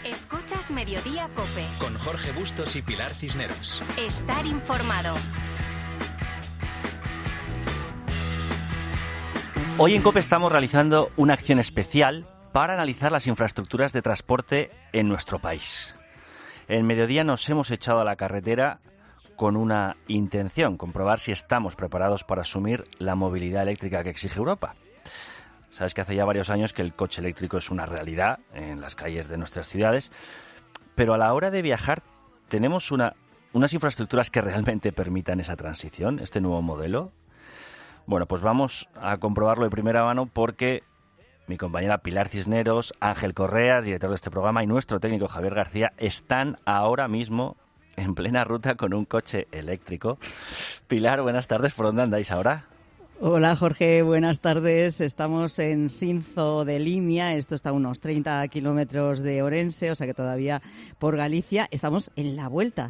Escuchas Mediodía COPE. Con Jorge Bustos y Pilar Cisneros. Estar informado. Hoy en COPE estamos realizando una acción especial para analizar las infraestructuras de transporte en nuestro país. En Mediodía nos hemos echado a la carretera con una intención, comprobar si estamos preparados para asumir la movilidad eléctrica que exige Europa. Sabes que hace ya varios años que el coche eléctrico es una realidad en las calles de nuestras ciudades, pero a la hora de viajar tenemos unas infraestructuras que realmente permitan esa transición, este nuevo modelo. Bueno, pues vamos a comprobarlo de primera mano porque mi compañera Pilar Cisneros, Ángel Correas, director de este programa, y nuestro técnico Javier García están ahora mismo en plena ruta con un coche eléctrico. Pilar, buenas tardes. ¿Por dónde andáis ahora? Hola Jorge, buenas tardes. Estamos en Sinzo de Limia, esto está a unos 30 kilómetros de Orense, o sea que todavía por Galicia. Estamos en la vuelta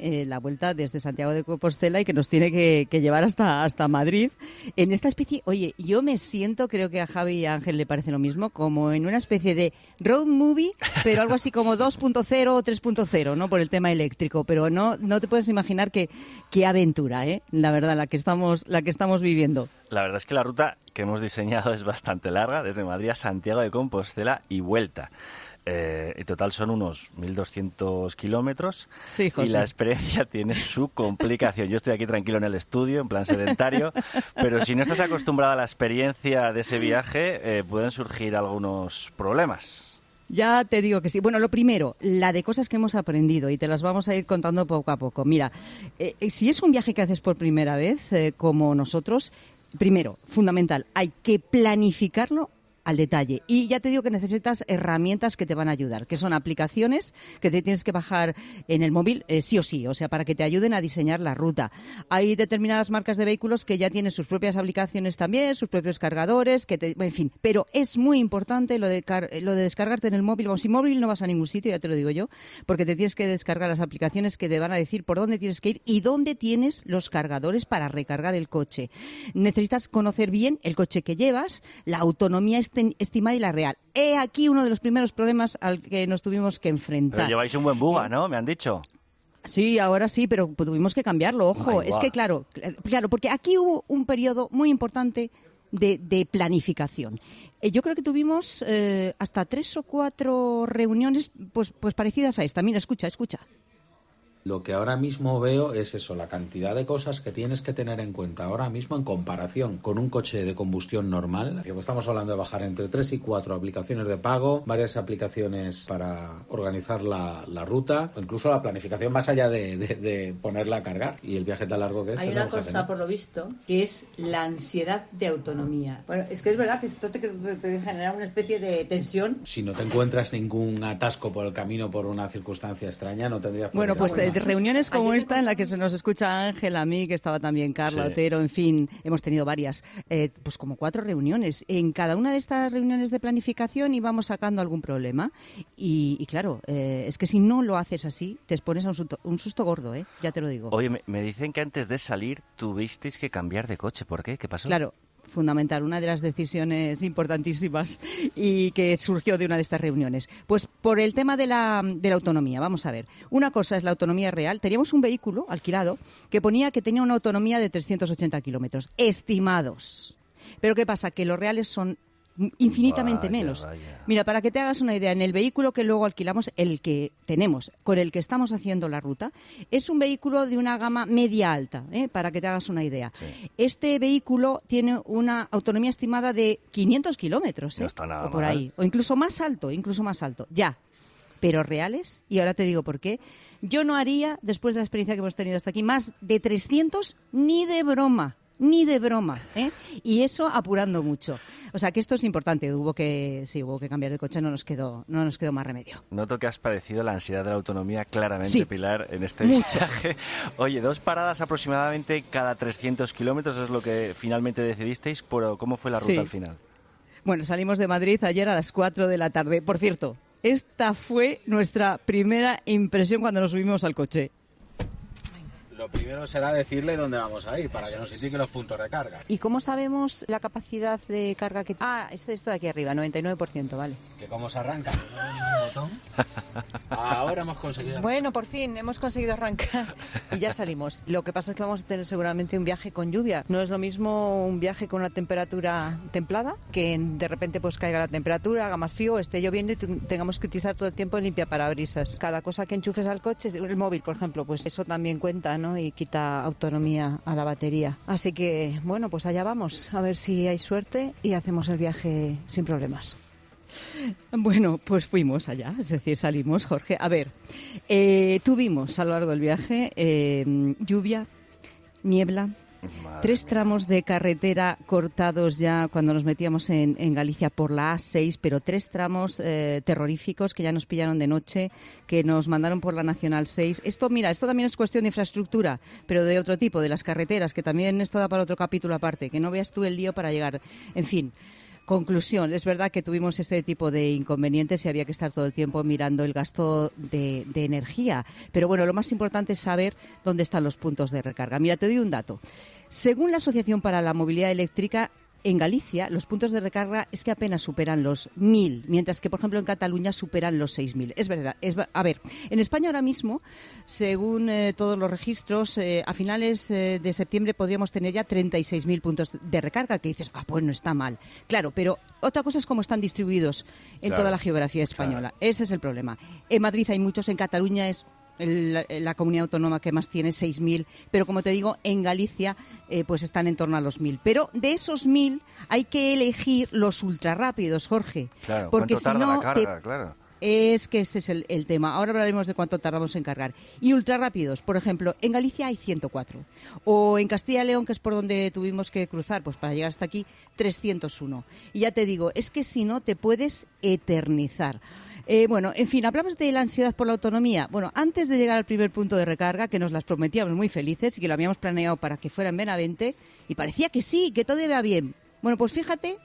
desde Santiago de Compostela y que nos tiene que llevar hasta Madrid. En esta especie, oye, yo me siento, creo que a Javi y a Ángel le parece lo mismo, como en una especie de road movie, pero algo así como 2.0 o 3.0, ¿no? Por el tema eléctrico, pero no te puedes imaginar qué aventura, la verdad, la que estamos viviendo. La verdad es que la ruta que hemos diseñado es bastante larga, desde Madrid a Santiago de Compostela y vuelta. En total son unos 1.200 kilómetros. Sí, José. Y la experiencia tiene su complicación. Yo estoy aquí tranquilo en el estudio, en plan sedentario, pero si no estás acostumbrado a la experiencia de ese viaje, pueden surgir algunos problemas. Ya te digo que sí. Bueno, lo primero, la de cosas que hemos aprendido y te las vamos a ir contando poco a poco. Mira, si es un viaje que haces por primera vez, como nosotros, primero, fundamental, hay que planificarlo al detalle. Y ya te digo que necesitas herramientas que te van a ayudar, que son aplicaciones que te tienes que bajar en el móvil sí o sí, o sea, para que te ayuden a diseñar la ruta. Hay determinadas marcas de vehículos que ya tienen sus propias aplicaciones también, sus propios cargadores, en fin. Pero es muy importante lo de descargarte en el móvil. Bueno, sin móvil no vas a ningún sitio, ya te lo digo yo, porque te tienes que descargar las aplicaciones que te van a decir por dónde tienes que ir y dónde tienes los cargadores para recargar el coche. Necesitas conocer bien el coche que llevas, la autonomía estimada y la real. He aquí uno de los primeros problemas al que nos tuvimos que enfrentar. Pero lleváis un buen buga, ¿no? Me han dicho. Sí, ahora sí, pero tuvimos que cambiarlo, ojo. Es que claro, porque aquí hubo un periodo muy importante de planificación. Yo creo que tuvimos hasta 3 o 4 reuniones pues parecidas a esta. Mira, escucha. Lo que ahora mismo veo es eso, la cantidad de cosas que tienes que tener en cuenta ahora mismo en comparación con un coche de combustión normal. Estamos hablando de bajar entre 3 y 4 aplicaciones de pago, varias aplicaciones para organizar la ruta, o incluso la planificación más allá de ponerla a cargar y el viaje tan largo que es. Hay una cosa, por lo visto, que es la ansiedad de autonomía. Bueno, es que es verdad que esto te genera una especie de tensión. Si no te encuentras ningún atasco por el camino por una circunstancia extraña, no tendrías por qué. Bueno, pues de reuniones como esta, en la que se nos escucha Ángel, a mí, que estaba también Carla Otero, en fin, hemos tenido varias, pues como 4 reuniones. En cada una de estas reuniones de planificación íbamos sacando algún problema y claro, es que si no lo haces así, te expones a un susto gordo, ya te lo digo. Oye, me dicen que antes de salir tuvisteis que cambiar de coche. ¿Por qué? ¿Qué pasó? Claro. Fundamental, una de las decisiones importantísimas y que surgió de una de estas reuniones. Pues por el tema de la autonomía, vamos a ver. Una cosa es la autonomía real. Teníamos un vehículo alquilado que ponía que tenía una autonomía de 380 kilómetros, estimados. Pero ¿qué pasa? Que los reales son infinitamente menos. Mira, para que te hagas una idea, en el vehículo que luego alquilamos, el que tenemos, con el que estamos haciendo la ruta, es un vehículo de una gama media-alta, para que te hagas una idea. Sí. Este vehículo tiene una autonomía estimada de 500 kilómetros, no está nada o por mal. ahí, o incluso más alto, ya. Pero reales, y ahora te digo por qué, yo no haría, después de la experiencia que hemos tenido hasta aquí, más de 300 ni de broma. Y eso apurando mucho. O sea que esto es importante. Hubo que cambiar de coche, no nos quedó más remedio. Noto que has padecido la ansiedad de la autonomía claramente, sí, Pilar, en este mucho. viaje. Oye, 2 paradas aproximadamente cada 300 kilómetros es lo que finalmente decidisteis, pero ¿cómo fue la ruta al final? Bueno, salimos de Madrid ayer a las 4 de la tarde. Por cierto, esta fue nuestra primera impresión cuando nos subimos al coche. Lo primero será decirle dónde vamos a ir, para que nos indique los puntos de carga. ¿Y cómo sabemos la capacidad de carga que... Ah, es esto de aquí arriba, 99%, vale. Que cómo se arranca, que no hay ningún botón. Ahora hemos conseguido... Bueno, por fin, hemos conseguido arrancar y ya salimos. Lo que pasa es que vamos a tener seguramente un viaje con lluvia. No es lo mismo un viaje con una temperatura templada, que de repente pues caiga la temperatura, haga más frío, esté lloviendo y tengamos que utilizar todo el tiempo el limpiaparabrisas. Cada cosa que enchufes al coche, el móvil, por ejemplo, pues eso también cuenta, ¿no? Y quita autonomía a la batería. Así que, bueno, pues allá vamos, a ver si hay suerte y hacemos el viaje sin problemas. Bueno, pues fuimos allá, es decir, salimos, Jorge. A ver, tuvimos a lo largo del viaje lluvia, niebla, 3 tramos de carretera cortados ya cuando nos metíamos en Galicia por la A6, pero 3 tramos terroríficos que ya nos pillaron de noche, que nos mandaron por la Nacional 6. Esto también es cuestión de infraestructura, pero de otro tipo, de las carreteras, que también esto da para otro capítulo aparte, que no veas tú el lío para llegar. En fin. Conclusión, es verdad que tuvimos este tipo de inconvenientes y había que estar todo el tiempo mirando el gasto de energía. Pero bueno, lo más importante es saber dónde están los puntos de recarga. Mira, te doy un dato. Según la Asociación para la Movilidad Eléctrica, en Galicia los puntos de recarga es que apenas superan los 1.000, mientras que, por ejemplo, en Cataluña superan los 6.000. Es verdad. A ver, en España ahora mismo, según todos los registros, a finales de septiembre podríamos tener ya 36.000 puntos de recarga, que dices, pues no está mal. Claro, pero otra cosa es cómo están distribuidos en toda la geografía española. Claro. Ese es el problema. En Madrid hay muchos, en Cataluña es la comunidad autónoma que más tiene, 6.000, pero como te digo, en Galicia pues están en torno a los 1.000. Pero de esos 1.000 hay que elegir los ultrarrápidos, Jorge. Claro, porque si no, claro. Es que ese es el tema. Ahora hablaremos de cuánto tardamos en cargar. Y ultrarrápidos, por ejemplo, en Galicia hay 104. O en Castilla y León, que es por donde tuvimos que cruzar, pues para llegar hasta aquí, 301. Y ya te digo, es que si no te puedes eternizar. Bueno, en fin, hablamos de la ansiedad por la autonomía. Bueno, antes de llegar al primer punto de recarga, que nos las prometíamos muy felices y que lo habíamos planeado para que fuera en Benavente, y parecía que sí, que todo iba bien. Bueno, pues fíjate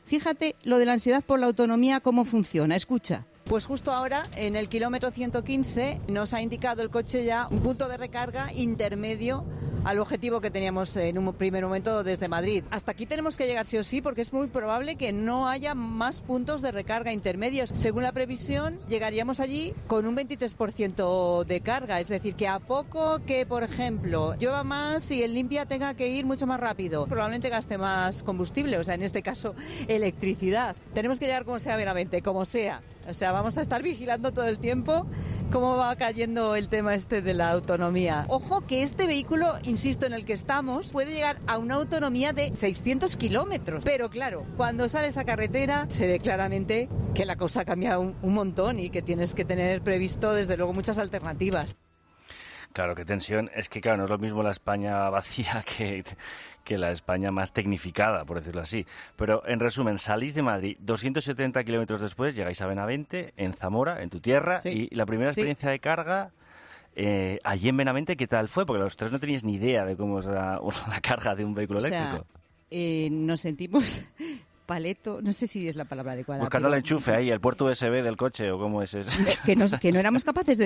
lo de la ansiedad por la autonomía, cómo funciona. Escucha. Pues justo ahora, en el kilómetro 115, nos ha indicado el coche ya un punto de recarga intermedio al objetivo que teníamos en un primer momento desde Madrid. Hasta aquí tenemos que llegar sí o sí, porque es muy probable que no haya más puntos de recarga intermedios. Según la previsión, llegaríamos allí con un 23% de carga, es decir, que a poco que, por ejemplo, llueva más y el limpia tenga que ir mucho más rápido, probablemente gaste más combustible, o sea, en este caso, electricidad. Tenemos que llegar como sea, veramente, como sea. O sea, vamos a estar vigilando todo el tiempo cómo va cayendo el tema este de la autonomía. Ojo que este vehículo, insisto, en el que estamos, puede llegar a una autonomía de 600 kilómetros. Pero claro, cuando sales a carretera se ve claramente que la cosa cambia un montón y que tienes que tener previsto, desde luego, muchas alternativas. Claro, qué tensión. Es que, claro, no es lo mismo la España vacía que la España más tecnificada, por decirlo así. Pero, en resumen, salís de Madrid, 270 kilómetros después llegáis a Benavente, en Zamora, en tu tierra, sí. Y la primera experiencia de carga, allí en Benavente, ¿qué tal fue? Porque los tres no teníais ni idea de cómo es la carga de un vehículo eléctrico. Nos sentimos... paleto, no sé si es la palabra adecuada. Buscando el enchufe ahí, el puerto USB del coche, o cómo es eso. Que no éramos capaces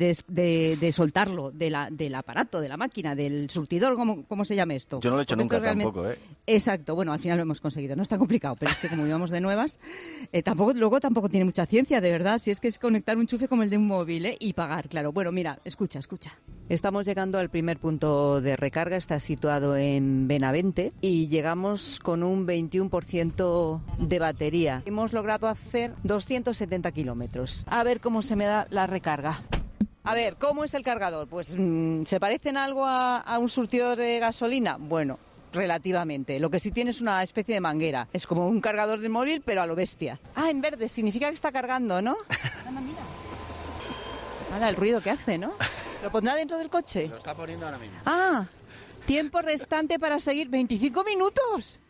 de soltarlo del aparato, de la máquina, del surtidor, ¿cómo se llama esto? Yo no lo he hecho nunca tampoco, Exacto, bueno, al final lo hemos conseguido. No es tan complicado, pero es que como íbamos de nuevas, tampoco tiene mucha ciencia, de verdad, si es que es conectar un enchufe como el de un móvil, y pagar, claro. Bueno, mira, escucha. Estamos llegando al primer punto de recarga, está situado en Benavente y llegamos con un 21% de batería. Hemos logrado hacer 270 kilómetros. A ver cómo se me da la recarga. A ver, ¿cómo es el cargador? Pues, ¿se parece en algo a un surtidor de gasolina? Bueno, relativamente. Lo que sí tiene es una especie de manguera. Es como un cargador de móvil, pero a lo bestia. Ah, en verde, significa que está cargando, ¿no? Mira. Ahora el ruido que hace, ¿no? ¿Lo pondrá dentro del coche? Lo está poniendo ahora mismo. Ah, tiempo restante para seguir 25 minutos.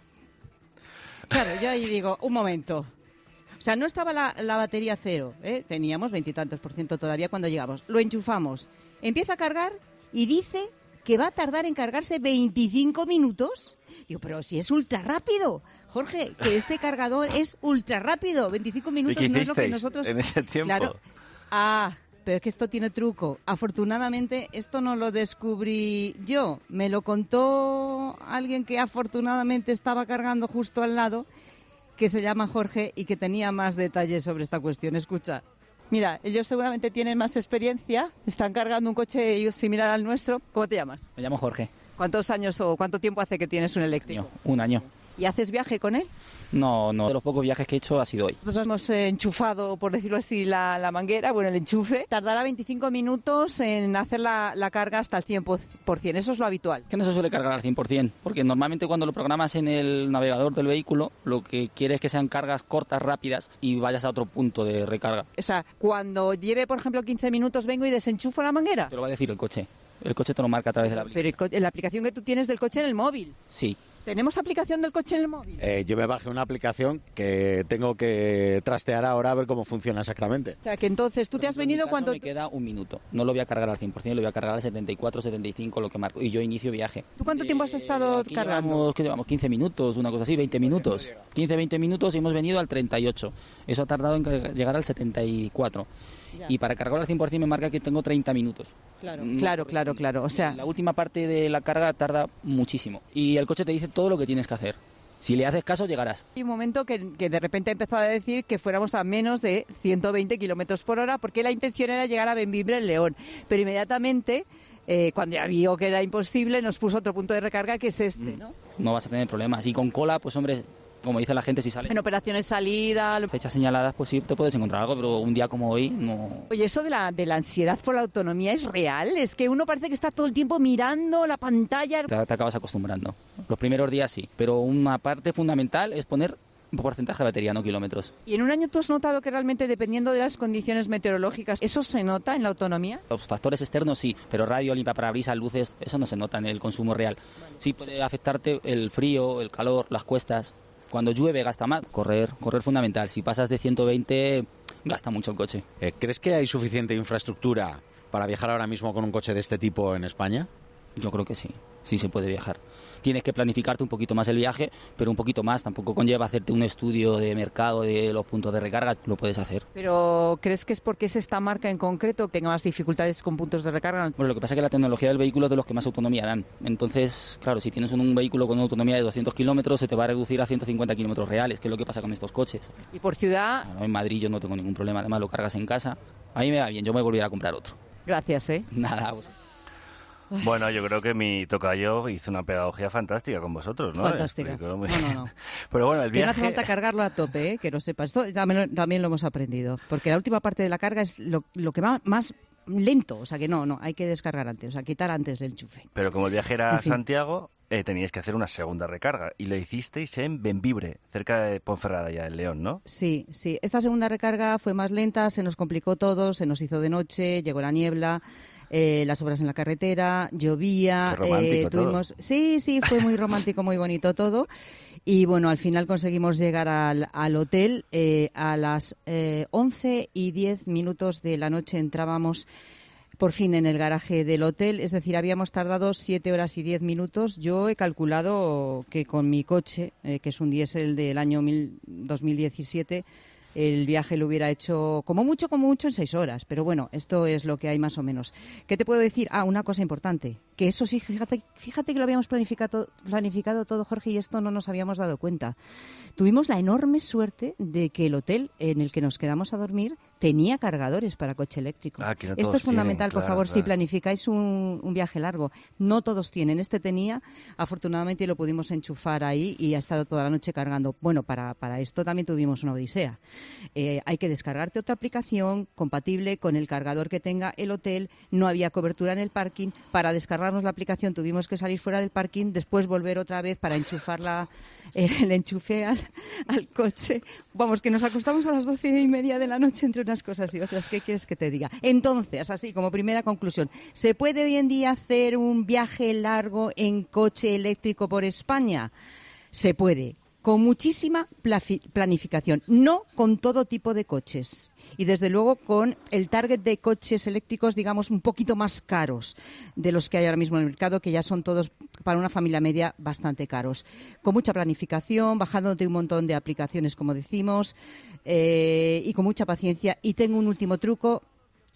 Claro, yo ahí digo, un momento. O sea, no estaba la batería cero, teníamos 20 y tantos % todavía cuando llegamos. Lo enchufamos, empieza a cargar y dice que va a tardar en cargarse 25 minutos. Digo, pero si es ultra rápido, Jorge, que este cargador es ultra rápido. 25 minutos no es lo que nosotros... en ese tiempo? Claro. pero es que esto tiene truco. Afortunadamente, esto no lo descubrí yo. Me lo contó alguien que afortunadamente estaba cargando justo al lado, que se llama Jorge y que tenía más detalles sobre esta cuestión. Escucha. Mira, ellos seguramente tienen más experiencia, están cargando un coche similar al nuestro. ¿Cómo te llamas? Me llamo Jorge. ¿Cuántos años o cuánto tiempo hace que tienes un eléctrico? Un año. ¿Y haces viaje con él? No, de los pocos viajes que he hecho ha sido hoy. Nosotros hemos enchufado, por decirlo así, la manguera, bueno, el enchufe. Tardará 25 minutos en hacer la carga hasta el 100%. Eso es lo habitual. Que no se suele cargar al 100%, porque normalmente cuando lo programas en el navegador del vehículo, lo que quieres es que sean cargas cortas, rápidas y vayas a otro punto de recarga. O sea, cuando lleve, por ejemplo, 15 minutos, vengo y desenchufo la manguera. Te lo va a decir el coche. El coche te lo marca a través de la aplicación. Pero la aplicación que tú tienes del coche en el móvil. Sí. ¿Tenemos aplicación del coche en el móvil? Yo me bajé una aplicación que tengo que trastear ahora a ver cómo funciona exactamente. O sea, que entonces tú te has venido cuando... Me queda un minuto. No lo voy a cargar al 100%, lo voy a cargar al 74, 75, lo que marco. Y yo inicio viaje. ¿Tú cuánto tiempo has estado cargando? Llevamos 15 minutos, una cosa así, 20 minutos. 15, 20 minutos y hemos venido al 38. Eso ha tardado en llegar al 74. Ya. Y para cargar al 100% me marca que tengo 30 minutos. Claro. O sea, la última parte de la carga tarda muchísimo. Y el coche te dice todo lo que tienes que hacer. Si le haces caso, llegarás. Hay un momento que de repente ha empezado a decir que fuéramos a menos de 120 kilómetros por hora, porque la intención era llegar a Bembibre, en León. Pero inmediatamente, cuando ya vio que era imposible, nos puso otro punto de recarga, que es este, ¿no? No vas a tener problemas. Y con cola, pues hombre... Como dice la gente, si sale... En operaciones salida... Fechas señaladas, pues sí, te puedes encontrar algo, pero un día como hoy no... Oye, eso de la ansiedad por la autonomía es real. Es que uno parece que está todo el tiempo mirando la pantalla. Te acabas acostumbrando. Los primeros días sí, pero una parte fundamental es poner un porcentaje de batería, no kilómetros. ¿Y en un año tú has notado que realmente, dependiendo de las condiciones meteorológicas, eso se nota en la autonomía? Los factores externos sí, pero radio, limpiaparabrisas, luces, eso no se nota en el consumo real. Vale. Sí puede afectarte el frío, el calor, las cuestas... Cuando llueve gasta más. Correr fundamental. Si pasas de 120, gasta mucho el coche. ¿Crees que hay suficiente infraestructura para viajar ahora mismo con un coche de este tipo en España? Yo creo que sí. Sí se puede viajar. Tienes que planificarte un poquito más el viaje, pero un poquito más. Tampoco conlleva hacerte un estudio de mercado de los puntos de recarga. Lo puedes hacer. ¿Pero crees que es porque es esta marca en concreto que tenga más dificultades con puntos de recarga? Bueno, lo que pasa es que la tecnología del vehículo es de los que más autonomía dan. Entonces, claro, si tienes un vehículo con una autonomía de 200 kilómetros, se te va a reducir a 150 kilómetros reales, que es lo que pasa con estos coches. ¿Y por ciudad? Bueno, en Madrid yo no tengo ningún problema. Además, lo cargas en casa. A mí me va bien. Yo me volveré a comprar otro. Gracias, Nada, pues. Bueno, yo creo que mi tocayo hizo una pedagogía fantástica con vosotros, ¿no? Fantástica. No. Pero bueno, el viaje... Que no hace falta cargarlo a tope, que lo sepas. Esto también lo hemos aprendido. Porque la última parte de la carga es lo que va más lento. O sea que no, hay que descargar antes. O sea, quitar antes el enchufe. Pero como el viaje era a Santiago, teníais que hacer una segunda recarga. Y lo hicisteis en Bembibre, cerca de Ponferrada, ya en León, ¿no? Sí. Esta segunda recarga fue más lenta, se nos complicó todo, se nos hizo de noche, llegó la niebla... las obras en la carretera, llovía, tuvimos... Sí, fue muy romántico, muy bonito todo. Y bueno, al final conseguimos llegar al hotel. A las 11:10 de la noche entrábamos por fin en el garaje del hotel, es decir, habíamos tardado 7 horas y 10 minutos. Yo he calculado que con mi coche, que es un diésel del año 2017, el viaje lo hubiera hecho como mucho en 6 horas. Pero bueno, esto es lo que hay más o menos. ¿Qué te puedo decir? Una cosa importante. Que eso sí, fíjate que lo habíamos planificado todo, Jorge, y esto no nos habíamos dado cuenta. Tuvimos la enorme suerte de que el hotel en el que nos quedamos a dormir tenía cargadores para coche eléctrico. Esto es fundamental, por favor, si planificáis un viaje largo. No todos tienen. Este tenía, afortunadamente lo pudimos enchufar ahí y ha estado toda la noche cargando. Bueno, para esto también tuvimos una odisea. Hay que descargarte otra aplicación compatible con el cargador que tenga el hotel. No había cobertura en el parking. Para descargarnos la aplicación tuvimos que salir fuera del parking, después volver otra vez para enchufar el enchufe al coche. Vamos, que nos acostamos a las 12:30 de la noche entre unas cosas y otras. ¿Qué quieres que te diga? Entonces, así como primera conclusión, ¿se puede hoy en día hacer un viaje largo en coche eléctrico por España? Se puede. Con muchísima planificación, no con todo tipo de coches y desde luego con el target de coches eléctricos, digamos, un poquito más caros de los que hay ahora mismo en el mercado, que ya son todos para una familia media bastante caros. Con mucha planificación, bajándote un montón de aplicaciones, como decimos, y con mucha paciencia. Y tengo un último truco.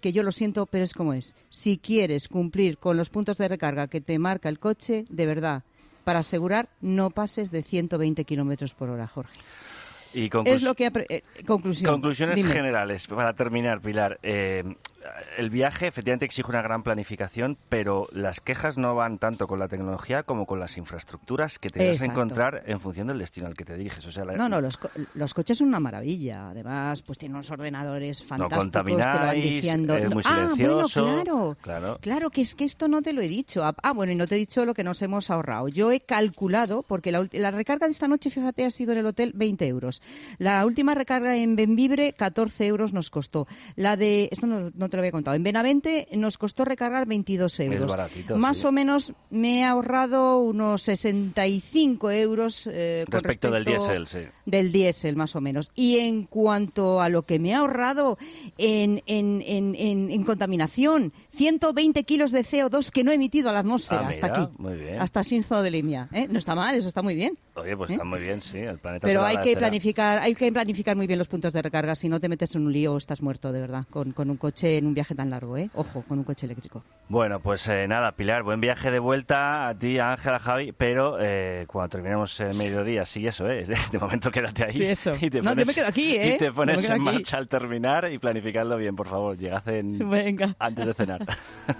que yo lo siento, pero es como es. Si quieres cumplir con los puntos de recarga que te marca el coche, de verdad, para asegurar, no pases de 120 kilómetros por hora, Jorge. Y es lo que conclusiones Dime. generales, para terminar, Pilar. El viaje efectivamente exige una gran planificación, pero las quejas no van tanto con la tecnología como con las infraestructuras que te vas a encontrar en función del destino al que te diriges. O sea, los coches son una maravilla. Además, pues tienen unos ordenadores fantásticos, no contamináis, te lo van diciendo. es muy silencioso. Claro, que es que esto no te lo he dicho. Bueno, y no te he dicho lo que nos hemos ahorrado. Yo he calculado, porque la recarga de esta noche, fíjate, ha sido en el hotel 20 euros. La última recarga en Benvibre, 14 euros nos costó. La de... Esto no te lo había contado. En Benavente nos costó recargar 22 euros. Es baratito, Más o menos me he ahorrado unos 65 euros respecto del diésel, sí. Del diésel, más o menos. Y en cuanto a lo que me he ahorrado en contaminación, 120 kilos de CO2 que no he emitido a la atmósfera hasta aquí. Muy bien. Hasta Sinzodelimia. No está mal, eso está muy bien. Oye, pues está muy bien, sí. El planeta. Pero hay que planificar muy bien los puntos de recarga. Si no te metes en un lío, estás muerto, de verdad, con un coche en un viaje tan largo, ¿eh? Ojo, con un coche eléctrico. Bueno, pues nada, Pilar, buen viaje de vuelta a ti, a Ángela, a Javi, pero cuando terminemos el mediodía, sí, eso, de momento quédate ahí. Sí, eso. Y te yo me quedo aquí, ¿eh? Y te pones en marcha al terminar y planificadlo bien, por favor. Llegad antes de cenar.